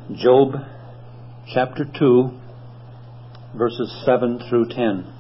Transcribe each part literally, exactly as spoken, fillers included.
Job chapter two, verses seven through ten.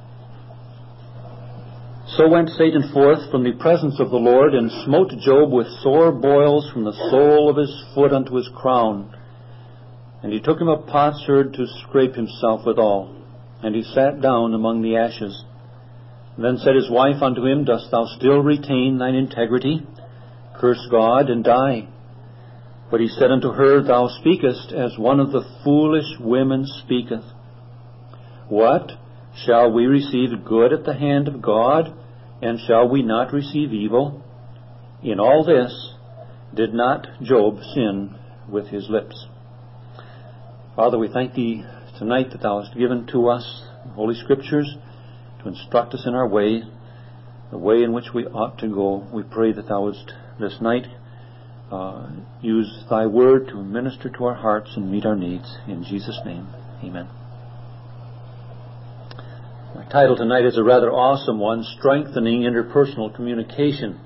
So went Satan forth from the presence of the Lord, and smote Job with sore boils from the sole of his foot unto his crown. And he took him a potsherd to scrape himself withal, and he sat down among the ashes. Then said his wife unto him, Dost thou still retain thine integrity? Curse God, and die. But he said unto her, Thou speakest as one of the foolish women speaketh. What? Shall we receive good at the hand of God, and shall we not receive evil? In all this did not Job sin with his lips. Father, we thank Thee tonight that Thou hast given to us the Holy Scriptures to instruct us in our way, the way in which we ought to go. We pray that Thou wouldst this night uh, use Thy Word to minister to our hearts and meet our needs. In Jesus' name, amen. My title tonight is a rather awesome one, Strengthening Interpersonal Communication.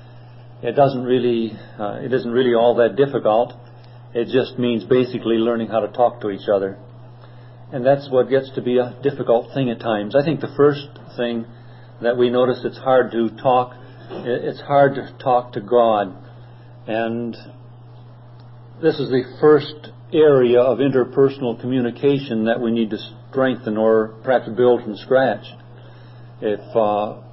It doesn't really, uh, it isn't really all that difficult. It just means basically learning how to talk to each other. And that's what gets to be a difficult thing at times. I think the first thing that we notice it's hard to talk, it's hard to talk to God. And this is the first area of interpersonal communication that we need to strengthen or perhaps build from scratch. If uh,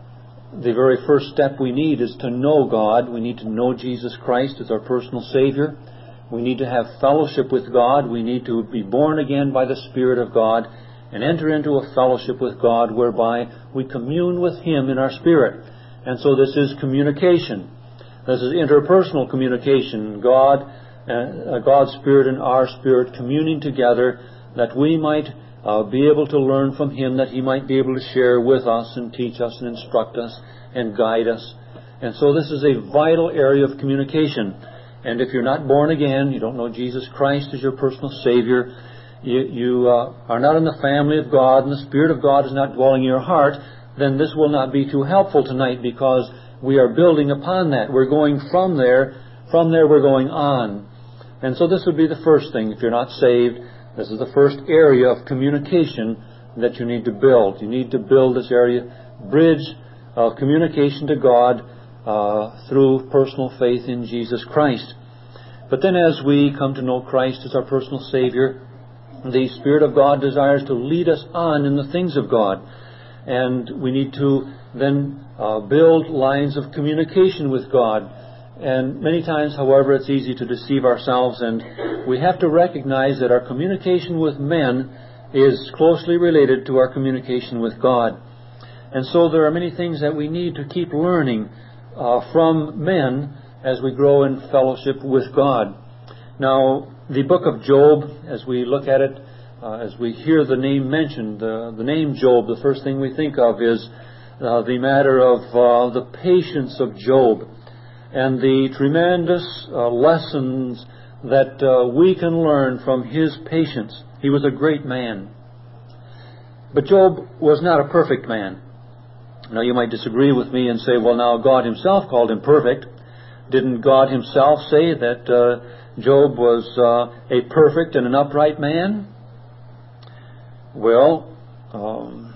the very first step we need is to know God, we need to know Jesus Christ as our personal Savior. We need to have fellowship with God. We need to be born again by the Spirit of God and enter into a fellowship with God whereby we commune with Him in our spirit. And so this is communication. This is interpersonal communication. God, uh, God's Spirit and our spirit communing together that we might uh, be able to learn from Him, that He might be able to share with us and teach us and instruct us and guide us. And so this is a vital area of communication. And if you're not born again, you don't know Jesus Christ as your personal Savior, you, you uh, are not in the family of God, and the Spirit of God is not dwelling in your heart, then this will not be too helpful tonight, because we are building upon that. We're going from there. From there we're going on. And so this would be the first thing. If you're not saved, this is the first area of communication that you need to build. You need to build this area, bridge of communication to God uh, through personal faith in Jesus Christ. But then as we come to know Christ as our personal Savior, the Spirit of God desires to lead us on in the things of God. And we need to then uh, build lines of communication with God. And many times, however, it's easy to deceive ourselves, and we have to recognize that our communication with men is closely related to our communication with God. And so there are many things that we need to keep learning uh, from men as we grow in fellowship with God. Now, the book of Job, as we look at it, uh, as we hear the name mentioned, uh, the name Job, the first thing we think of is uh, the matter of uh, the patience of Job and the tremendous uh, lessons that uh, we can learn from his patience. He was a great man. But Job was not a perfect man. Now, you might disagree with me and say, well, now God Himself called him perfect. Didn't God Himself say that uh, Job was uh, a perfect and an upright man? Well, um,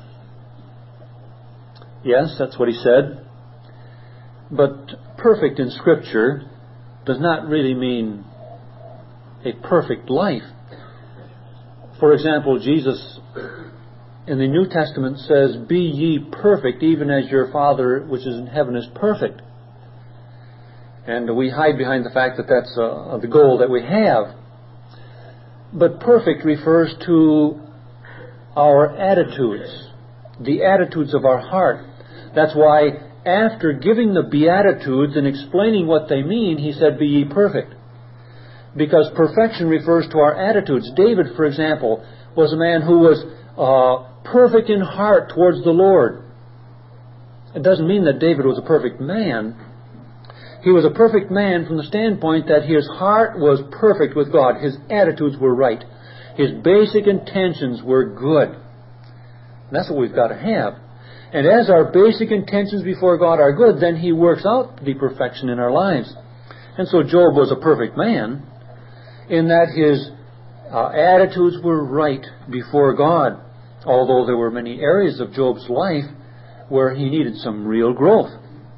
yes, that's what He said. But perfect in Scripture does not really mean a perfect life. For example, Jesus in the New Testament says, Be ye perfect, even as your Father which is in heaven is perfect. And we hide behind the fact that that's uh, the goal that we have. But perfect refers to our attitudes, the attitudes of our heart. That's why after giving the Beatitudes and explaining what they mean, He said, Be ye perfect. Because perfection refers to our attitudes. David, for example, was a man who was uh, perfect in heart towards the Lord. It doesn't mean that David was a perfect man. He was a perfect man from the standpoint that his heart was perfect with God. His attitudes were right. His basic intentions were good. And that's what we've got to have. And as our basic intentions before God are good, then He works out the perfection in our lives. And so Job was a perfect man. in that his uh, attitudes were right before God, although there were many areas of Job's life where he needed some real growth.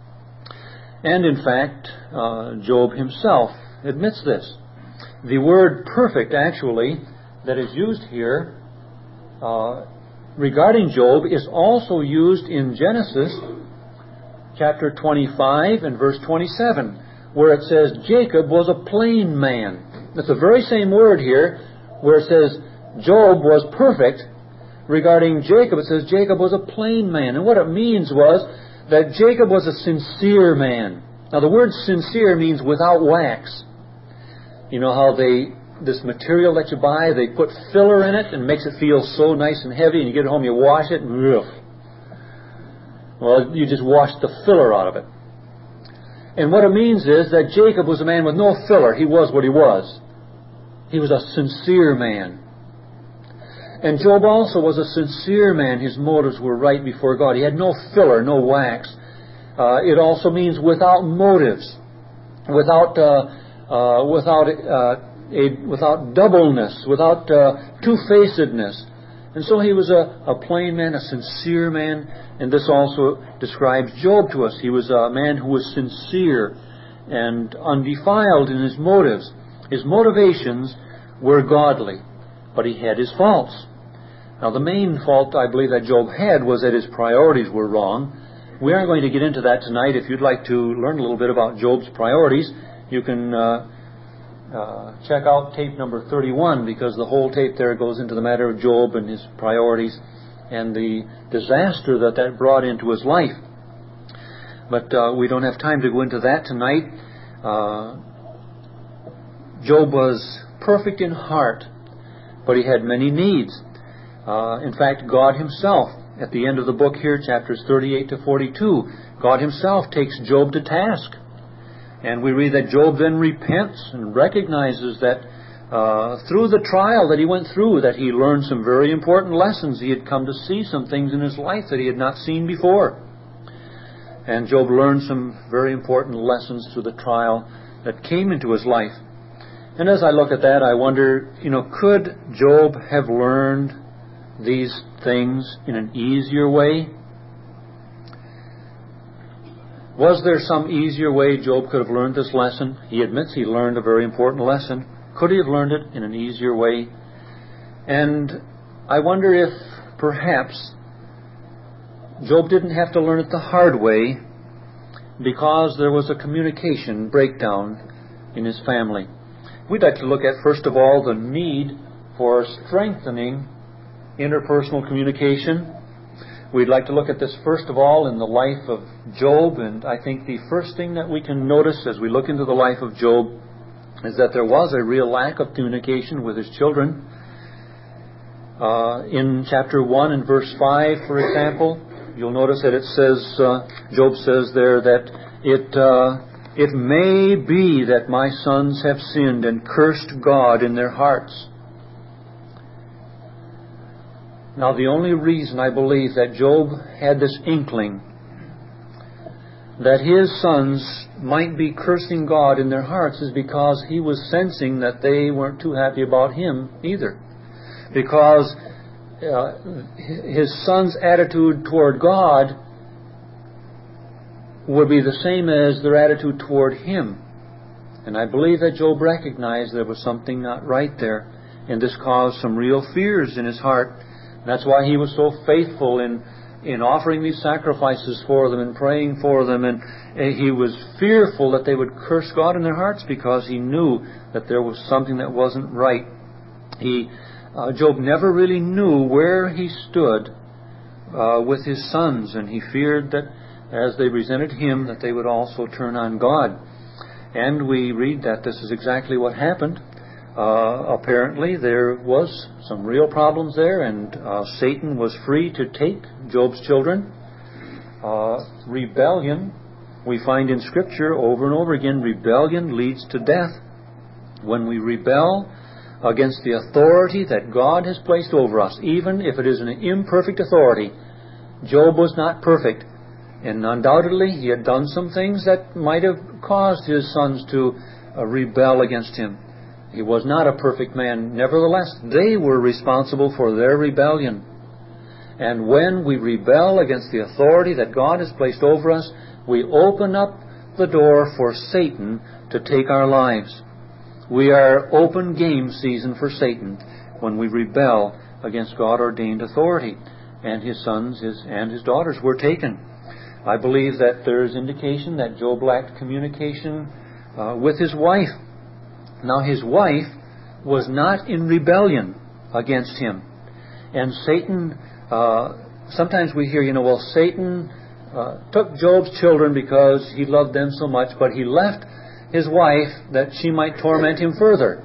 And in fact, uh, Job himself admits this. The word perfect, actually, that is used here uh, regarding Job is also used in Genesis chapter twenty-five and verse twenty-seven, where it says Jacob was a plain man. It's the very same word here where it says Job was perfect. Regarding Jacob, it says Jacob was a plain man. And what it means was that Jacob was a sincere man. Now the word sincere means without wax. You know how they, this material that you buy, they put filler in it and makes it feel so nice and heavy, and you get it home, you wash it, and ugh. Well, you just wash the filler out of it. And what it means is that Jacob was a man with no filler. He was what he was. He was a sincere man. And Job also was a sincere man. His motives were right before God. He had no filler, no wax. Uh, it also means without motives, without uh, uh, without uh, a, without doubleness, without uh, two-facedness. And so he was a, a plain man, a sincere man, and this also describes Job to us. He was a man who was sincere and undefiled in his motives. His motivations were godly, but he had his faults. Now, the main fault I believe that Job had was that his priorities were wrong. We aren't going to get into that tonight. If you'd like to learn a little bit about Job's priorities, you can uh, uh, check out tape number thirty-one, because the whole tape there goes into the matter of Job and his priorities and the disaster that that brought into his life. But uh, we don't have time to go into that tonight. Uh, Job was perfect in heart, but he had many needs. Uh, in fact, God Himself, at the end of the book here, chapters thirty-eight to forty-two, God Himself takes Job to task. And we read that Job then repents and recognizes that uh, through the trial that he went through, that he learned some very important lessons. He had come to see some things in his life that he had not seen before. And Job learned some very important lessons through the trial that came into his life. And as I look at that, I wonder, you know, could Job have learned these things in an easier way? Was there some easier way Job could have learned this lesson? He admits he learned a very important lesson. Could he have learned it in an easier way? And I wonder if perhaps Job didn't have to learn it the hard way because there was a communication breakdown in his family. We'd like to look at, first of all, the need for strengthening interpersonal communication. We'd like to look at this, first of all, in the life of Job. And I think the first thing that we can notice as we look into the life of Job is that there was a real lack of communication with his children. Uh, in chapter one and verse five, for example, you'll notice that it says, uh, Job says there that it... Uh, It may be that my sons have sinned and cursed God in their hearts. Now, the only reason I believe that Job had this inkling that his sons might be cursing God in their hearts is because he was sensing that they weren't too happy about him either. Because uh, his sons' attitude toward God would be the same as their attitude toward him. And I believe that Job recognized there was something not right there, and this caused some real fears in his heart. That's why he was so faithful in in offering these sacrifices for them and praying for them, and he was fearful that they would curse God in their hearts because he knew that there was something that wasn't right. He uh, Job never really knew where he stood uh, with his sons, and he feared that as they resented him, that they would also turn on God. And we read that this is exactly what happened. Uh, apparently, there was some real problems there, and uh, Satan was free to take Job's children. Uh, rebellion, we find in Scripture over and over again, rebellion leads to death. When we rebel against the authority that God has placed over us, even if it is an imperfect authority, Job was not perfect. And undoubtedly, he had done some things that might have caused his sons to uh, rebel against him. He was not a perfect man. Nevertheless, they were responsible for their rebellion. And when we rebel against the authority that God has placed over us, we open up the door for Satan to take our lives. We are open game season for Satan when we rebel against God-ordained authority. And his sons his, and his daughters were taken. I believe that there is indication that Job lacked communication uh, with his wife. Now, his wife was not in rebellion against him. And Satan, uh, sometimes we hear, you know, well, Satan uh, took Job's children because he loved them so much, but he left his wife that she might torment him further.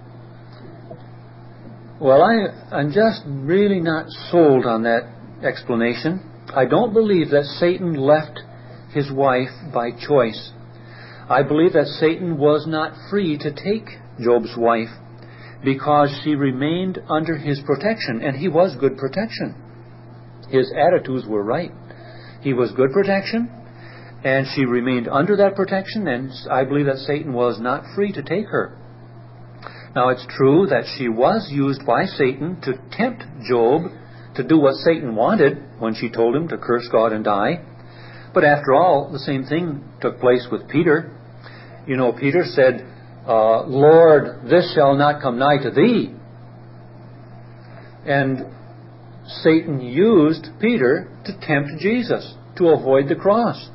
Well, I, I'm just really not sold on that explanation. I don't believe that Satan left his wife by choice. I believe that Satan was not free to take Job's wife because she remained under his protection, and he was good protection. His attitudes were right. He was good protection, and she remained under that protection, and I believe that Satan was not free to take her. Now, it's true that she was used by Satan to tempt Job to do what Satan wanted when she told him to curse God and die. But after all, the same thing took place with Peter. You know, Peter said, uh, Lord, this shall not come nigh to thee. And Satan used Peter to tempt Jesus to avoid the cross.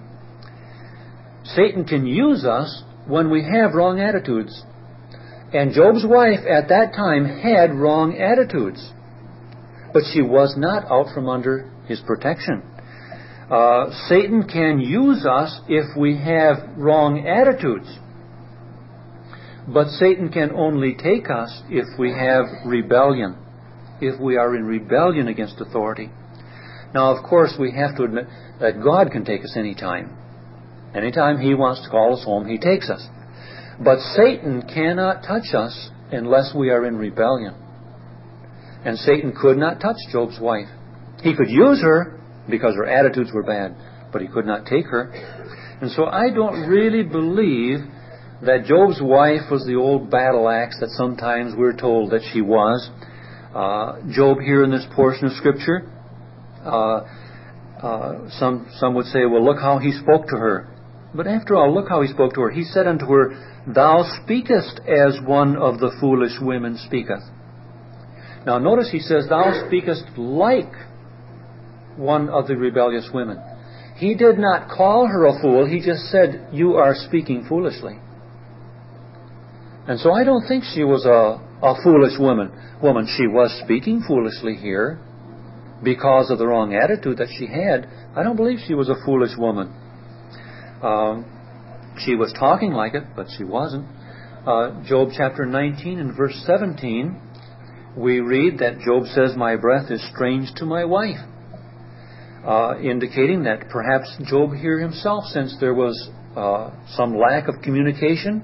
Satan can use us when we have wrong attitudes. And Job's wife at that time had wrong attitudes. But she was not out from under his protection. Uh, Satan can use us if we have wrong attitudes. But Satan can only take us if we have rebellion, if we are in rebellion against authority. Now, of course, we have to admit that God can take us anytime. Anytime He wants to call us home, He takes us. But Satan cannot touch us unless we are in rebellion. And Satan could not touch Job's wife. He could use her because her attitudes were bad, but he could not take her. And so I don't really believe that Job's wife was the old battle axe that sometimes we're told that she was. Uh, Job here in this portion of Scripture, uh, uh, some some would say, well, look how he spoke to her. But after all, look how he spoke to her. He said unto her, Thou speakest as one of the foolish women speaketh. Now notice he says, Thou speakest like one of the rebellious women. He did not call her a fool. He just said, You are speaking foolishly. And so I don't think she was a, a foolish woman. Woman, she was speaking foolishly here because of the wrong attitude that she had. I don't believe she was a foolish woman. Um, she was talking like it, but she wasn't. Uh, Job chapter nineteen and verse seventeen, we read that Job says, My breath is strange to my wife. Uh, indicating that perhaps Job here himself sensed there was uh, some lack of communication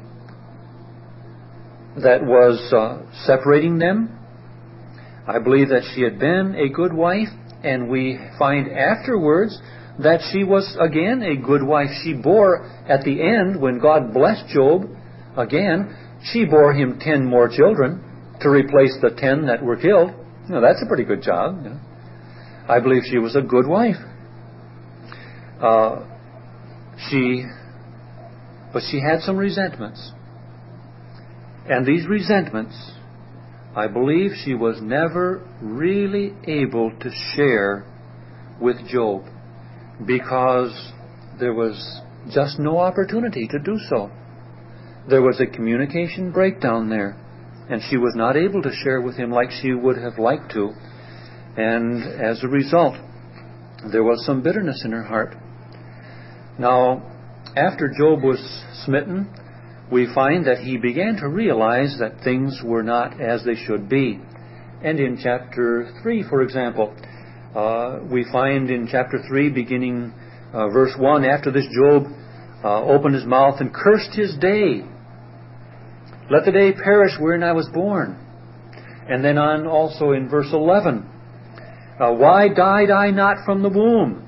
that was uh, separating them. I believe that she had been a good wife, and we find afterwards that she was again a good wife. She bore at the end, when God blessed Job, again, she bore him ten more children to replace the ten that were killed. Now that's a pretty good job. You know. I believe she was a good wife. Uh, she, but she had some resentments. And these resentments, I believe she was never really able to share with Job because there was just no opportunity to do so. There was a communication breakdown there, and she was not able to share with him like she would have liked to. And as a result, there was some bitterness in her heart. Now, after Job was smitten, we find that he began to realize that things were not as they should be. And in chapter three, for example, uh, we find in chapter three, beginning uh, verse one, after this Job uh, opened his mouth and cursed his day. Let the day perish wherein I was born. And then on also in verse eleven, Uh, why died I not from the womb?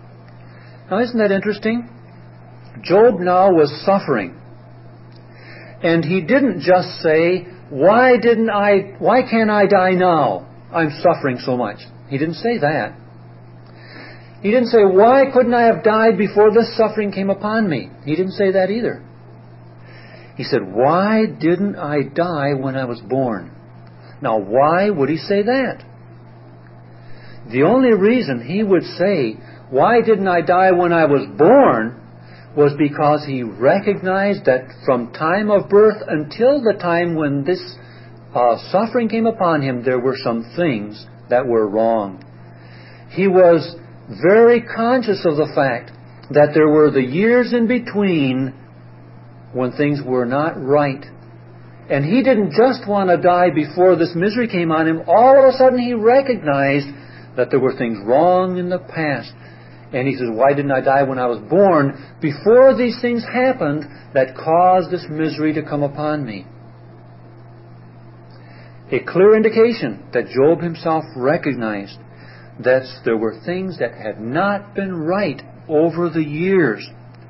Now, isn't that interesting? Job now was suffering. And he didn't just say, why didn't I, why can't I die now? I'm suffering so much. He didn't say that. He didn't say, why couldn't I have died before this suffering came upon me? He didn't say that either. He said, why didn't I die when I was born? Now, why would he say that? The only reason he would say, why didn't I die when I was born, was because he recognized that from time of birth until the time when this uh, suffering came upon him, there were some things that were wrong. He was very conscious of the fact that there were the years in between when things were not right. And he didn't just want to die before this misery came on him. All of a sudden he recognized that there were things wrong in the past. And he says, why didn't I die when I was born, before these things happened that caused this misery to come upon me? A clear indication that Job himself recognized that there were things that had not been right over the years.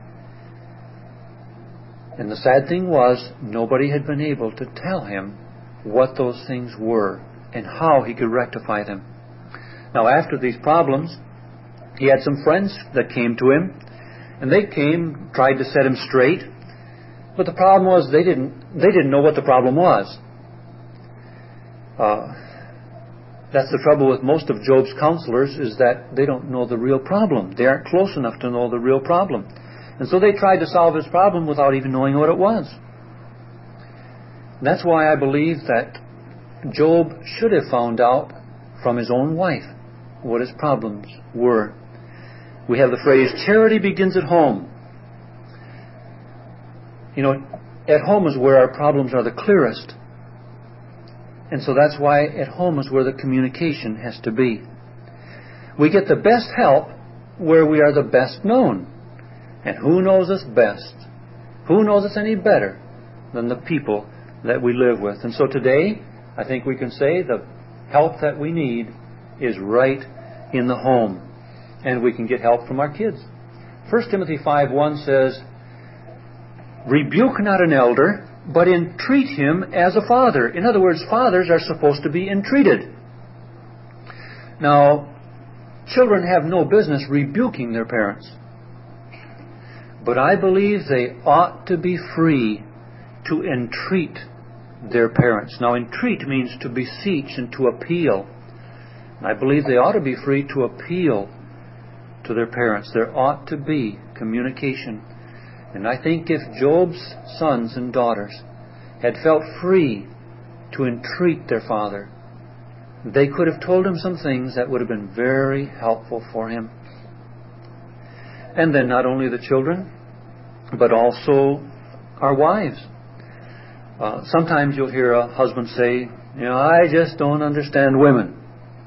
And the sad thing was, nobody had been able to tell him what those things were and how he could rectify them. Now, after these problems, he had some friends that came to him, and they came, tried to set him straight, but the problem was they didn't they didn't know what the problem was. Uh, that's the trouble with most of Job's counselors, is that they don't know the real problem. They aren't close enough to know the real problem. And so they tried to solve his problem without even knowing what it was. And that's why I believe that Job should have found out from his own wife what his problems were. We have the phrase, charity begins at home. You know, at home is where our problems are the clearest. And so that's why at home is where the communication has to be. We get the best help where we are the best known. And who knows us best? Who knows us any better than the people that we live with? And so today, I think we can say the help that we need is right in the home. And we can get help from our kids. First Timothy five one says, rebuke not an elder, but entreat him as a father. In other words, fathers are supposed to be entreated. Now, children have no business rebuking their parents. But I believe they ought to be free to entreat their parents. Now, entreat means to beseech and to appeal. And I believe they ought to be free to appeal to their parents. There ought to be communication. And I think if Job's sons and daughters had felt free to entreat their father, they could have told him some things that would have been very helpful for him. And then not only the children, but also our wives. Uh, sometimes you'll hear a husband say, you know, I just don't understand women.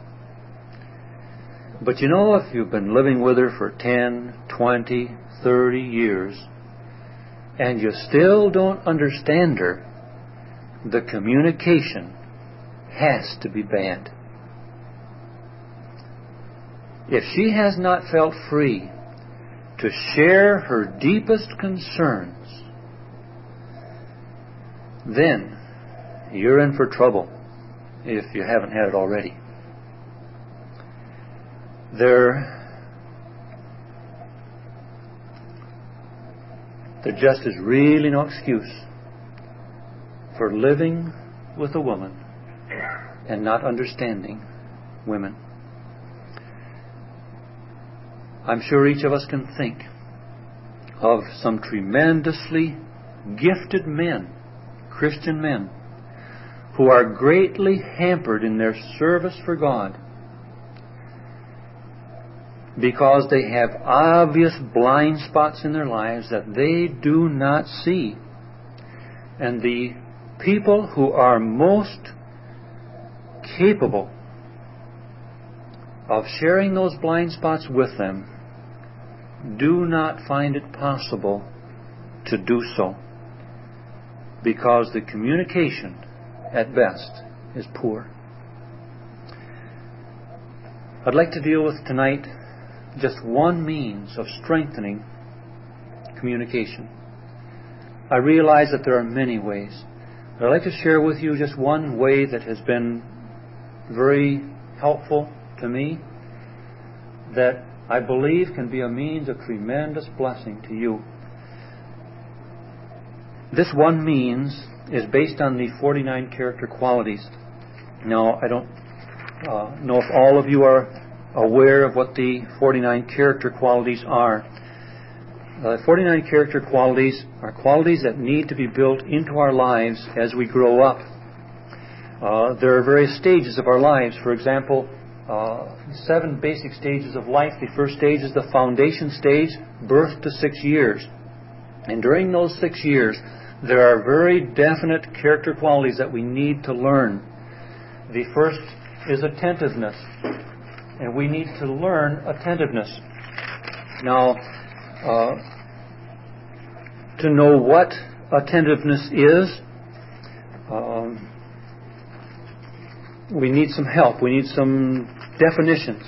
But you know, if you've been living with her for ten, twenty, thirty years, and you still don't understand her, the communication has to be bad. If she has not felt free to share her deepest concerns, then you're in for trouble if you haven't had it already. There, there just is really no excuse for living with a woman and not understanding women. I'm sure each of us can think of some tremendously gifted men, Christian men, who are greatly hampered in their service for God because they have obvious blind spots in their lives that they do not see. And the people who are most capable of sharing those blind spots with them do not find it possible to do so, because the communication at best is poor. I'd like to deal with tonight just one means of strengthening communication. I realize that there are many ways. But I'd like to share with you just one way that has been very helpful to me, that I believe can be a means of tremendous blessing to you. This one means is based on the forty-nine character qualities. Now, I don't uh, know if all of you are aware of what the forty-nine character qualities are. The forty-nine character qualities are qualities that need to be built into our lives as we grow up. Uh, there are various stages of our lives. For example, uh, seven basic stages of life. The first stage is the foundation stage, birth to six years. And during those six years, there are very definite character qualities that we need to learn. The first is attentiveness. And we need to learn attentiveness. Now, uh, to know what attentiveness is, um, we need some help. We need some definitions.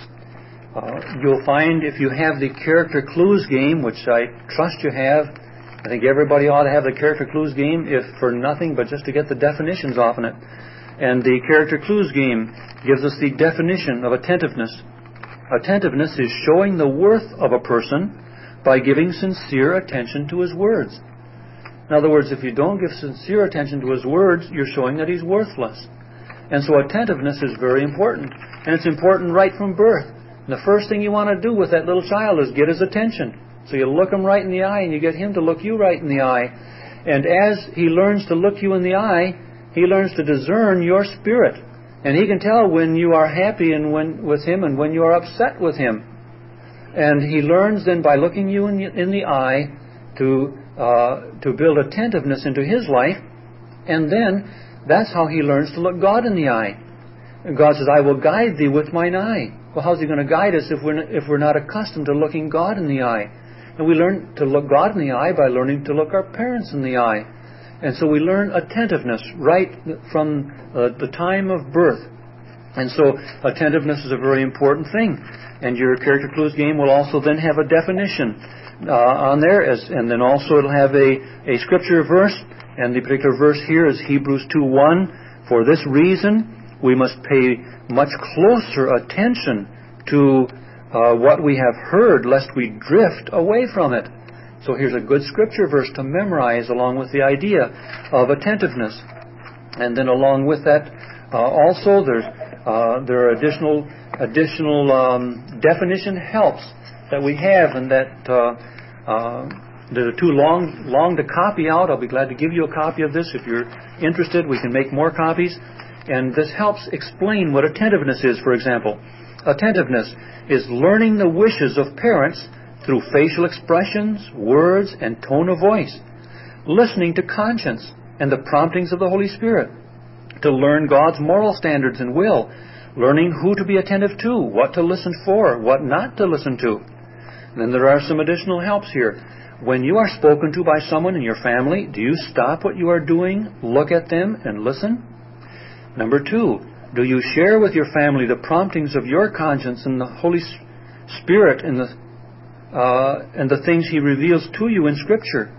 Uh, you'll find if you have the character clues game, which I trust you have, I think everybody ought to have the character clues game, if for nothing but just to get the definitions off in it. And the character clues game gives us the definition of attentiveness. Attentiveness is showing the worth of a person by giving sincere attention to his words. In other words, if you don't give sincere attention to his words, you're showing that he's worthless. And so attentiveness is very important. And it's important right from birth. And the first thing you want to do with that little child is get his attention. So you look him right in the eye and you get him to look you right in the eye. And as he learns to look you in the eye, he learns to discern your spirit. And he can tell when you are happy and when with him and when you are upset with him. And he learns then by looking you in the, in the eye to uh, to build attentiveness into his life. And then that's how he learns to look God in the eye. And God says, I will guide thee with mine eye. Well, how's he going to guide us if we're, not, if we're not accustomed to looking God in the eye? And we learn to look God in the eye by learning to look our parents in the eye. And so we learn attentiveness right from uh, the time of birth. And so attentiveness is a very important thing. And your character clues game will also then have a definition uh, on there. As, and then also it'll have a, a scripture verse. And the particular verse here is Hebrews two one. For this reason, we must pay much closer attention to uh, what we have heard, lest we drift away from it. So here's a good scripture verse to memorize along with the idea of attentiveness. And then along with that, uh, also there's, uh, there are additional additional um, definition helps that we have, and that uh, uh, they're too long long to copy out. I'll be glad to give you a copy of this if you're interested. We can make more copies. And this helps explain what attentiveness is, for example. Attentiveness is learning the wishes of parents through facial expressions, words, and tone of voice. Listening to conscience and the promptings of the Holy Spirit. To learn God's moral standards and will. Learning who to be attentive to, what to listen for, what not to listen to. And then there are some additional helps here. When you are spoken to by someone in your family, do you stop what you are doing, look at them, and listen? Number two, do you share with your family the promptings of your conscience and the Holy Spirit and the uh, and the things He reveals to you in Scripture?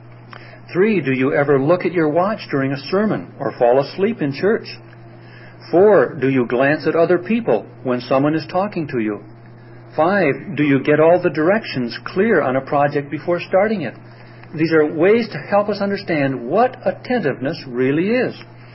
Three, do you ever look at your watch during a sermon or fall asleep in church? Four, do you glance at other people when someone is talking to you? Five, do you get all the directions clear on a project before starting it? These are ways to help us understand what attentiveness really is.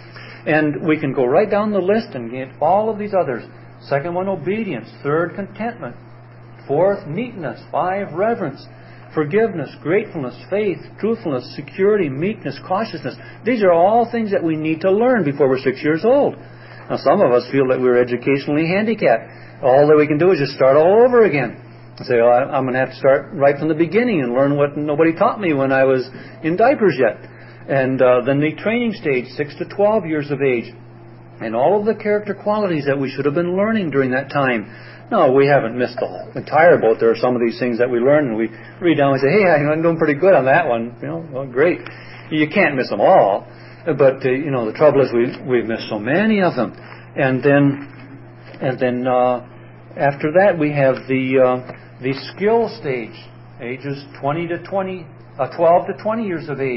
And we can go right down the list and get all of these others. Second one, obedience. Third, contentment. Fourth, meekness. Five, reverence. Forgiveness, gratefulness, faith, truthfulness, security, meekness, cautiousness. These are all things that we need to learn before we're six years old. Now, some of us feel that we're educationally handicapped. All that we can do is just start all over again. And say, oh, I'm going to have to start right from the beginning and learn what nobody taught me when I was in diapers yet. And uh, then the training stage, six to twelve years of age. And all of the character qualities that we should have been learning during that time. No, we haven't missed the entire boat. There are some of these things that we learn and we read down and say, hey, I'm doing pretty good on that one. You know, well, great. You can't miss them all. But, uh, you know, the trouble is we, we've missed so many of them. And then, and then uh, after that we have the, uh, the skill stage, ages twenty to twenty, uh, twelve to twenty years of age.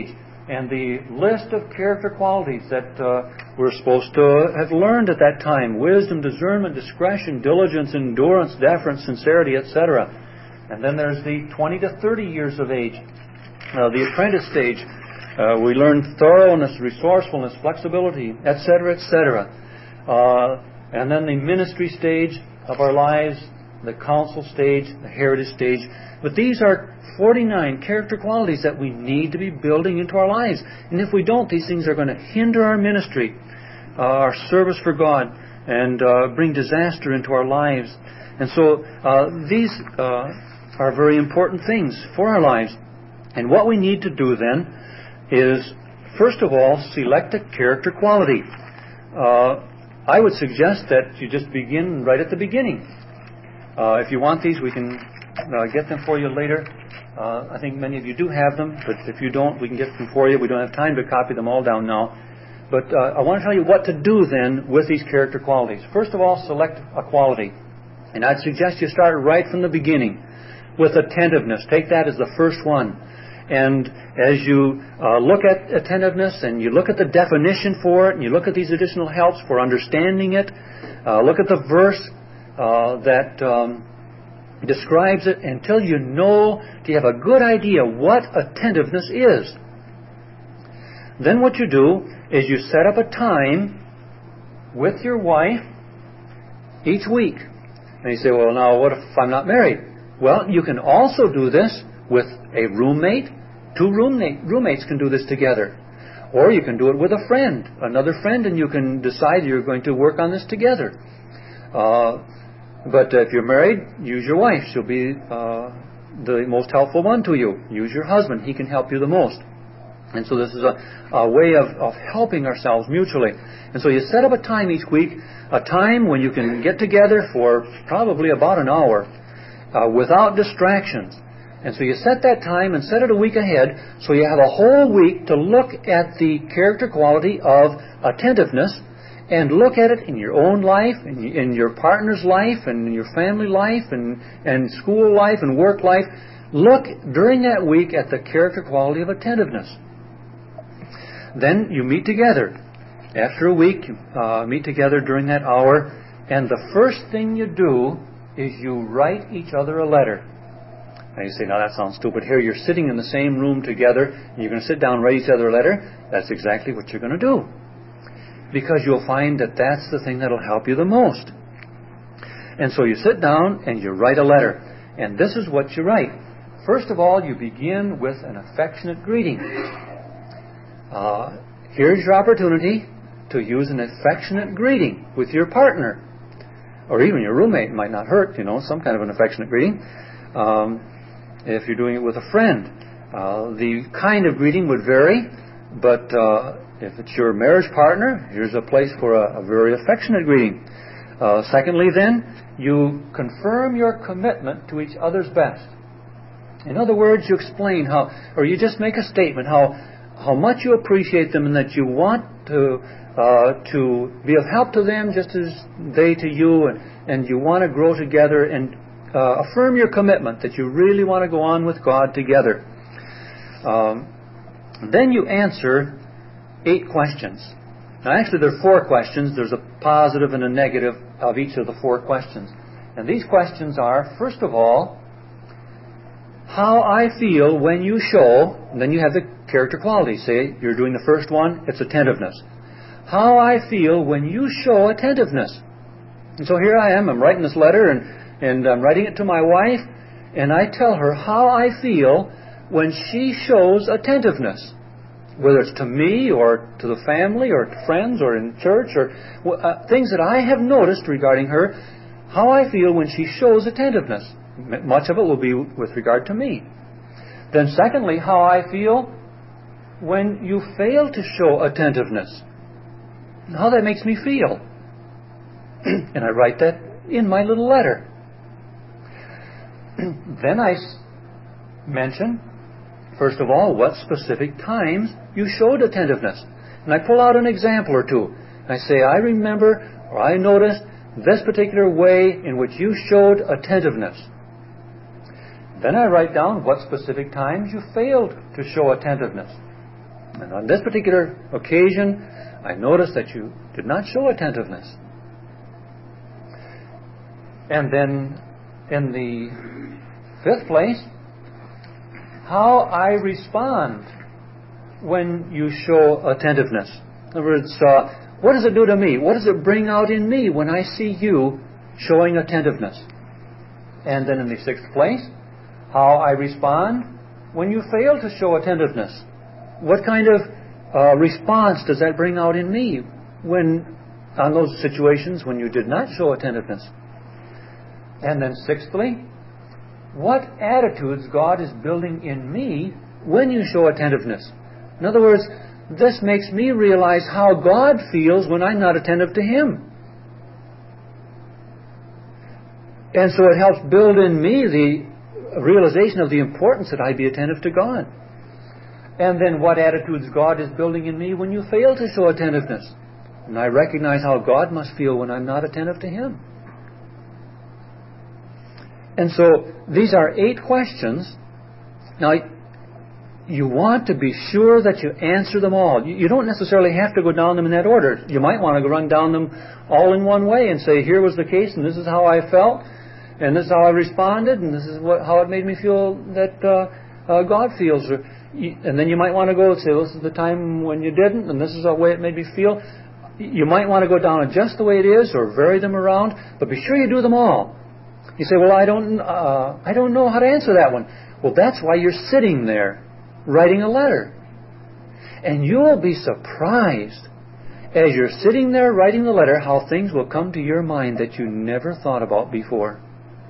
and the list of character qualities that uh, we're supposed to have learned at that time: wisdom, discernment, discretion, diligence, endurance, deference, sincerity, et cetera. And then there's the twenty to thirty years of age, uh, the apprentice stage. Uh, we learn thoroughness, resourcefulness, flexibility, et cetera, et cetera. Uh, and then the ministry stage of our lives, the counsel stage, the heritage stage. But these are forty-nine character qualities that we need to be building into our lives. And if we don't, these things are going to hinder our ministry, uh, our service for God, and uh, bring disaster into our lives. And so uh, these uh, are very important things for our lives. And what we need to do then is, first of all, select a character quality. Uh, I would suggest that you just begin right at the beginning. Uh, if you want these, we can uh, get them for you later. Uh, I think many of you do have them, but if you don't, we can get them for you. We don't have time to copy them all down now. But uh, I want to tell you what to do then with these character qualities. First of all, select a quality. And I'd suggest you start right from the beginning with attentiveness. Take that as the first one. And as you uh, look at attentiveness and you look at the definition for it, and you look at these additional helps for understanding it, uh, look at the verse uh, that um, describes it, until you know, do you have a good idea what attentiveness is. Then what you do is you set up a time with your wife each week. And you say, well, now what if I'm not married? Well, you can also do this with a roommate. Two roommate, roommates can do this together. Or you can do it with a friend, another friend, and you can decide you're going to work on this together. Uh, but if you're married, use your wife. She'll be uh, the most helpful one to you. Use your husband. He can help you the most. And so this is a, a way of, of helping ourselves mutually. And so you set up a time each week, a time when you can get together for probably about an hour uh, without distractions. And so you set that time and set it a week ahead, so you have a whole week to look at the character quality of attentiveness, and look at it in your own life, in, in your partner's life, and in your family life, and, and school life, and work life. Look during that week at the character quality of attentiveness. Then you meet together. After a week, you uh, meet together during that hour, and the first thing you do is you write each other a letter. Now you say, now that sounds stupid. Here you're sitting in the same room together, and you're going to sit down and write each other a letter. That's exactly what you're going to do. Because you'll find that that's the thing that'll help you the most. And so you sit down and you write a letter. And this is what you write. First of all, you begin with an affectionate greeting. Uh, here's your opportunity to use an affectionate greeting with your partner. Or even your roommate. It might not hurt, you know, some kind of an affectionate greeting. Um, if you're doing it with a friend. Uh, the kind of greeting would vary, but uh, if it's your marriage partner, here's a place for a, a very affectionate greeting. Uh, secondly, then, you confirm your commitment to each other's best. In other words, you explain how, or you just make a statement how how much you appreciate them and that you want to uh, to be of help to them just as they to you, and, and you want to grow together, and uh, affirm your commitment that you really want to go on with God together. Um, then you answer eight questions. Now actually there are four questions. There's a positive and a negative of each of the four questions. And these questions are, first of all, how I feel when you show, and then you have the character qualities. Say, you're doing the first one, it's attentiveness. How I feel when you show attentiveness. And so here I am, I'm writing this letter, and, and I'm writing it to my wife, and I tell her how I feel when she shows attentiveness. Whether it's to me, or to the family, or to friends, or in church, or uh, things that I have noticed regarding her, how I feel when she shows attentiveness. Much of it will be with regard to me. Then secondly, how I feel when you fail to show attentiveness. How that makes me feel. And I write that in my little letter. Then I mention, first of all, what specific times you showed attentiveness. And I pull out an example or two. I say, I remember, or I noticed, this particular way in which you showed attentiveness. Then I write down what specific times you failed to show attentiveness. And on this particular occasion, I noticed that you did not show attentiveness. And then, in the fifth place, how I respond when you show attentiveness. In other words, uh, what does it do to me? What does it bring out in me when I see you showing attentiveness? And then in the sixth place, how I respond when you fail to show attentiveness. What kind of uh, response does that bring out in me when, on those situations when you did not show attentiveness? And then sixthly, what attitudes God is building in me when you show attentiveness. In other words, this makes me realize how God feels when I'm not attentive to Him. And so it helps build in me the realization of the importance that I be attentive to God. And then what attitudes God is building in me when you fail to show attentiveness. And I recognize how God must feel when I'm not attentive to Him. And so these are eight questions. Now, you want to be sure that you answer them all. You don't necessarily have to go down them in that order. You might want to run down them all in one way and say, here was the case, and this is how I felt, and this is how I responded, and this is what, how it made me feel that uh, uh, God feels. And then you might want to go and say, this is the time when you didn't, and this is the way it made me feel. You might want to go down it just the way it is, or vary them around, but be sure you do them all. You say, well, I don't, uh, I don't know how to answer that one. Well, that's why you're sitting there writing a letter. And you'll be surprised as you're sitting there writing the letter how things will come to your mind that you never thought about before.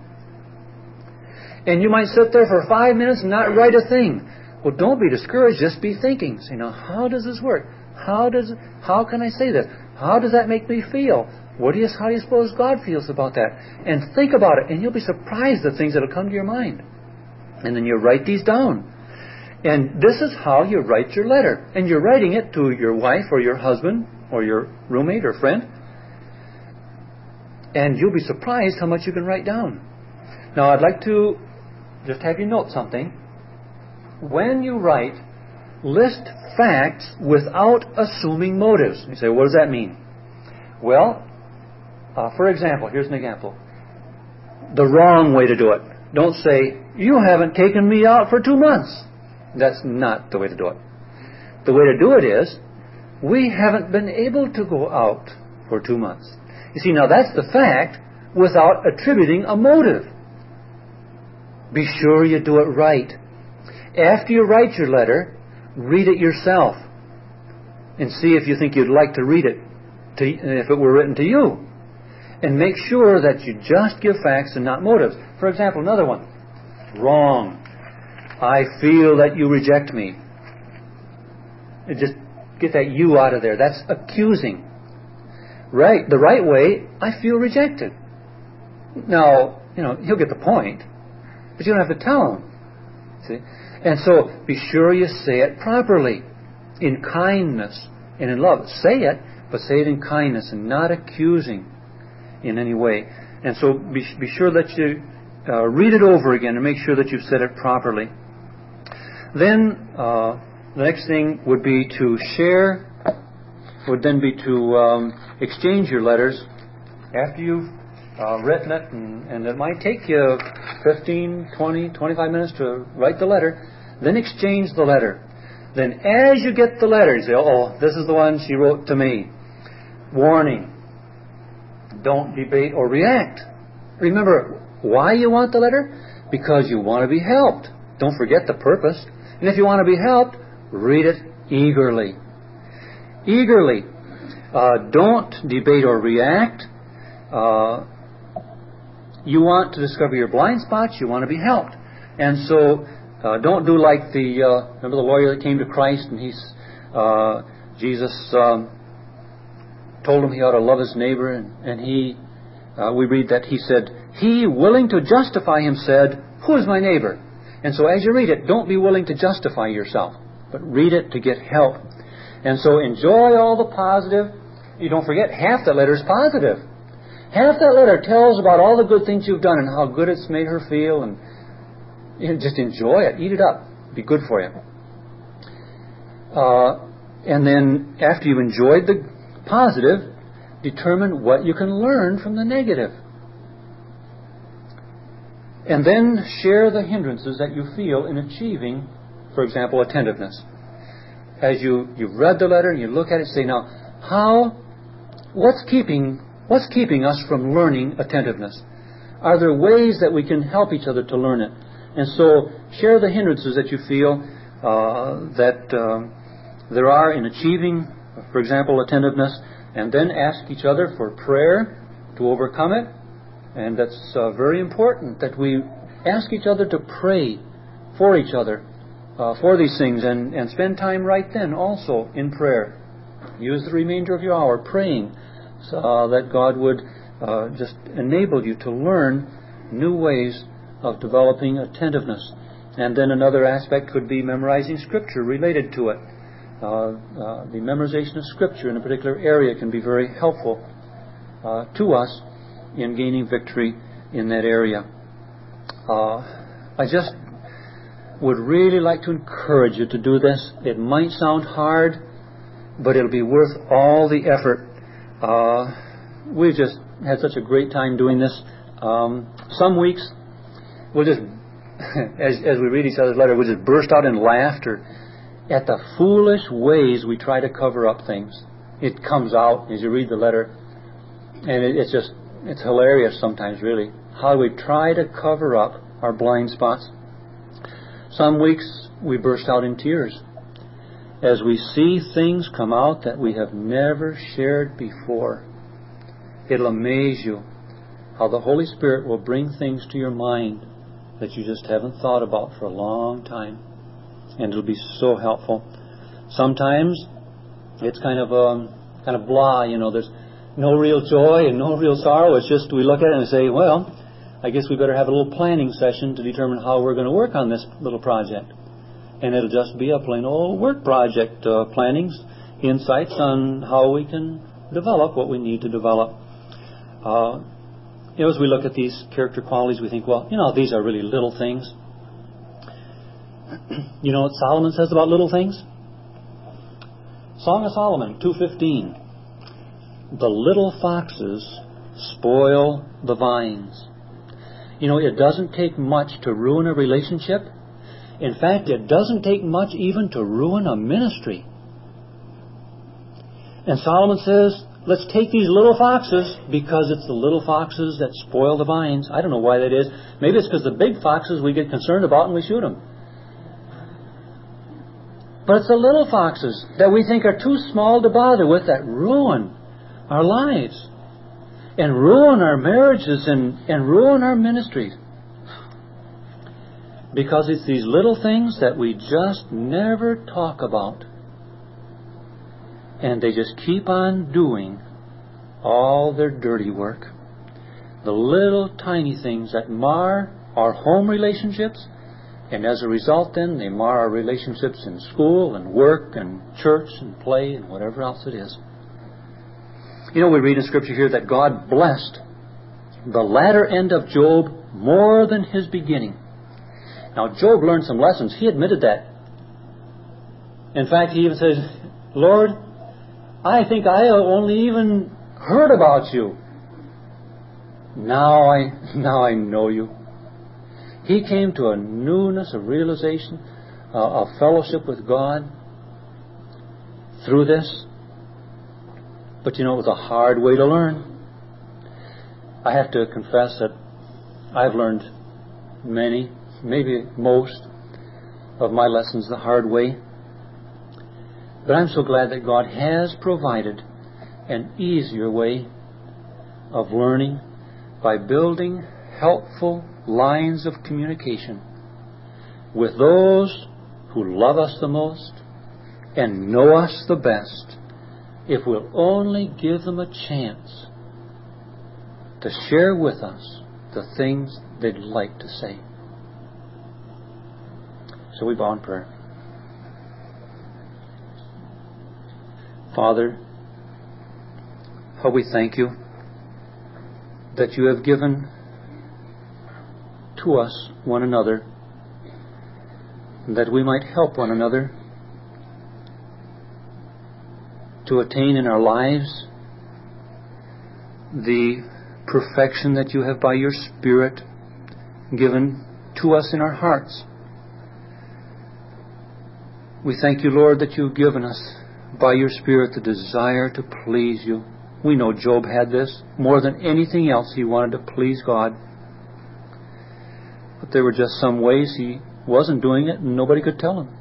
And you might sit there for five minutes and not write a thing. Well, don't be discouraged. Just be thinking. Say, now, how does this work? How does? How can I say this? How does that make me feel? What do you, how do you suppose God feels about that? And think about it, and you'll be surprised at things that will come to your mind. And then you write these down. And this is how you write your letter. And you're writing it to your wife or your husband or your roommate or friend. And you'll be surprised how much you can write down. Now, I'd like to just have you note something. When you write, list facts without assuming motives. You say, what does that mean? Well, uh, for example, here's an example. The wrong way to do it. Don't say, you haven't taken me out for two months. That's not the way to do it. The way to do it is, we haven't been able to go out for two months. You see, now that's the fact without attributing a motive. Be sure you do it right. After you write your letter, read it yourself and see if you think you'd like to read it to, if it were written to you. And make sure that you just give facts and not motives. For example, another one. Wrong. I feel that you reject me. And just get that you out of there. That's accusing. Right. The right way, I feel rejected. Now, you know, he'll get the point, but you don't have to tell him. See? And so, be sure you say it properly, in kindness and in love. Say it, but say it in kindness and not accusing in any way. And so, be, be sure that you uh, read it over again and make sure that you've said it properly. Then, uh, the next thing would be to share, would then be to um, exchange your letters after you've uh, written it, and, and it might take you fifteen, twenty, twenty-five minutes to write the letter. Then exchange the letter. Then as you get the letter, you say, oh, this is the one she wrote to me. Warning. Don't debate or react. Remember why you want the letter? Because you want to be helped. Don't forget the purpose. And if you want to be helped, read it eagerly. Eagerly. Uh, don't debate or react. Uh, you want to discover your blind spots. You want to be helped. And so uh, don't do like the, uh, remember the lawyer that came to Christ and he's, uh, Jesus um, told him he ought to love his neighbor. And, and he, uh, we read that he said, he willing to justify him said, who is my neighbor? And so as you read it, don't be willing to justify yourself, but read it to get help. And so enjoy all the positive. You don't forget, half that letter is positive. Half that letter tells about all the good things you've done and how good it's made her feel. And you know, just enjoy it. Eat it up. Be good for you. Uh, and then after you've enjoyed the positive, determine what you can learn from the negative. And then share the hindrances that you feel in achieving, for example, attentiveness. As you, you've read the letter and you look at it, say, now, how, what's keeping, what's keeping us from learning attentiveness? Are there ways that we can help each other to learn it? And so share the hindrances that you feel uh, that um, there are in achieving, for example, attentiveness, and then ask each other for prayer to overcome it. And that's uh, very important that we ask each other to pray for each other uh, for these things, and, and spend time right then also in prayer. Use the remainder of your hour praying so, uh, that God would uh, just enable you to learn new ways of developing attentiveness. And then another aspect could be memorizing Scripture related to it. Uh, uh, the memorization of Scripture in a particular area can be very helpful uh, to us in gaining victory in that area. Uh, I just would really like to encourage you to do this. It might sound hard, but it'll be worth all the effort. Uh, we've just had such a great time doing this. Um, some weeks we'll just, as, as we read each other's letter, we'll just burst out in laughter at the foolish ways we try to cover up things. It comes out as you read the letter, and it, it's just It's hilarious sometimes, really, how we try to cover up our blind spots. Some weeks we burst out in tears as we see things come out that we have never shared before. It'll amaze you how the Holy Spirit will bring things to your mind that you just haven't thought about for a long time. And it'll be so helpful. Sometimes it's kind of um, kind of blah, you know, there's no real joy and no real sorrow. It's just we look at it and say, well, I guess we better have a little planning session to determine how we're going to work on this little project. And it'll just be a plain old work project, uh, plannings, insights on how we can develop what we need to develop. Uh, you know, as we look at these character qualities, we think, well, you know, these are really little things. You know what Solomon says about little things? Song of Solomon, two fifteen. The little foxes spoil the vines. You know, it doesn't take much to ruin a relationship. In fact, it doesn't take much even to ruin a ministry. And Solomon says, let's take these little foxes, because it's the little foxes that spoil the vines. I don't know why that is. Maybe it's because the big foxes we get concerned about and we shoot them. But it's the little foxes that we think are too small to bother with that ruin our lives and ruin our marriages and, and ruin our ministries. Because it's these little things that we just never talk about. And they just keep on doing all their dirty work. The little tiny things that mar our home relationships, and as a result then they mar our relationships in school and work and church and play and whatever else it is. You know, we read in Scripture here that God blessed the latter end of Job more than his beginning. Now, Job learned some lessons. He admitted that. In fact, he even says, Lord, I think I only even heard about you. Now I, now I know you. He came to a newness of realization, uh, of fellowship with God through this. But you know, it was a hard way to learn. I have to confess that I've learned many, maybe most, of my lessons the hard way. But I'm so glad that God has provided an easier way of learning by building helpful lines of communication with those who love us the most and know us the best, if we'll only give them a chance to share with us the things they'd like to say. So we bow in prayer. Father, how we thank you that you have given to us one another, that we might help one another to attain in our lives the perfection that you have by your Spirit given to us in our hearts. We thank you, Lord, that you've given us by your Spirit the desire to please you. We know Job had this. More than anything else, he wanted to please God. But there were just some ways he wasn't doing it and nobody could tell him.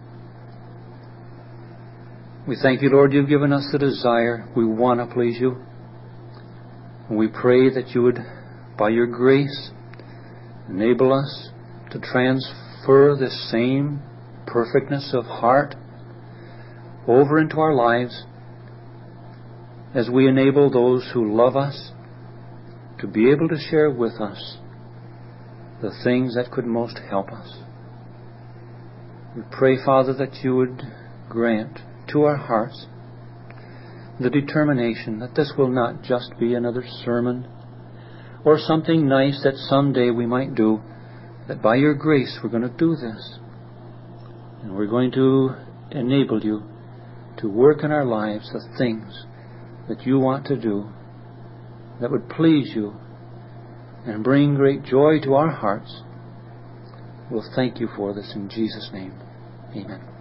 We thank you, Lord, you've given us the desire. We want to please you. And we pray that you would, by your grace, enable us to transfer this same perfectness of heart over into our lives as we enable those who love us to be able to share with us the things that could most help us. We pray, Father, that you would grant to our hearts the determination that this will not just be another sermon or something nice that someday we might do, that by your grace we're going to do this. And we're going to enable you to work in our lives the things that you want to do that would please you and bring great joy to our hearts. We'll thank you for this in Jesus' name. Amen.